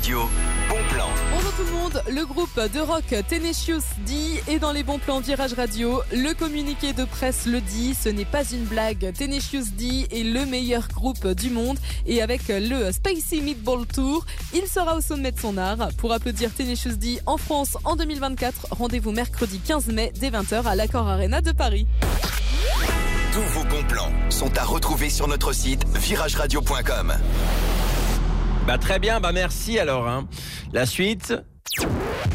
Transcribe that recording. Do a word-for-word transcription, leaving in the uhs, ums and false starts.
Radio, bon plan. Bonjour tout le monde, le groupe de rock Tenacious D est dans les bons plans de Virage Radio. Le communiqué de presse le dit, ce n'est pas une blague. Tenacious D est le meilleur groupe du monde et avec le Spicy Meatball Tour, il sera au sommet de son art. Pour applaudir Tenacious D en France en deux mille vingt-quatre, rendez-vous mercredi quinze mai dès vingt heures à l'Accor Arena de Paris. Tous vos bons plans sont à retrouver sur notre site virage radio point com. Bah très bien, bah merci alors. Hein. La suite.